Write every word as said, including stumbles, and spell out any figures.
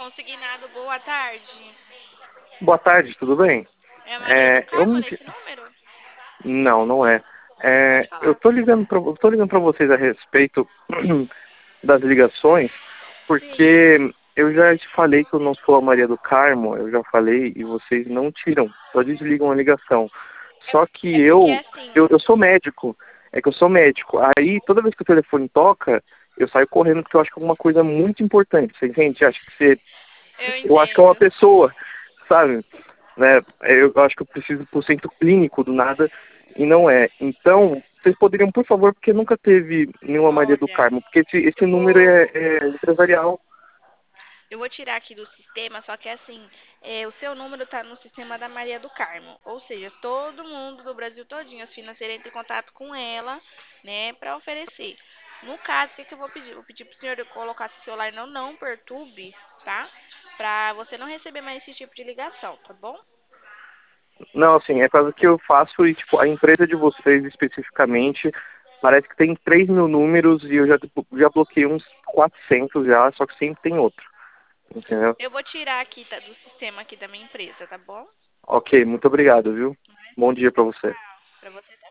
Consignado, boa tarde. Boa tarde, tudo bem? É a Maria do É, eu Carmo me... nesse número? Não, não é. Pode É, eu falar. tô ligando para tô ligando para vocês a respeito das ligações, Sim. porque eu já te falei que eu não sou a Maria do Carmo, eu já falei e vocês não tiram, só desligam a ligação. Só que É porque eu, assim, eu, eu sou médico, é que eu sou médico. Aí toda vez que o telefone toca, eu saio correndo porque eu acho que é alguma coisa muito importante. Você entende? Acho que você, eu eu acho que é uma entendo. pessoa, sabe? Né? Eu acho que eu preciso ir pro centro clínico do nada e não é. Então, vocês poderiam, por favor, porque nunca teve nenhuma Maria do Olha, Carmo, porque esse, esse eu número vou, é, é empresarial. eu vou tirar aqui do sistema, só que assim, é, o seu número tá no sistema da Maria do Carmo. Ou seja, todo mundo do Brasil todinho, as financeiras entram em contato com ela, né, pra oferecer. No caso, o que, que eu vou pedir? Vou pedir pro senhor colocar seu celular no não perturbe, tá? Pra você não receber mais esse tipo de ligação, tá bom? Não, assim, é coisa que eu faço e, tipo, a empresa de vocês especificamente, parece que tem três mil números e eu já, tipo, já bloqueei uns quatrocentos já, só que sempre tem outro, entendeu? Eu vou tirar aqui tá, do sistema aqui da minha empresa, tá bom? Ok, muito obrigado, viu? Bom dia pra você. Pra você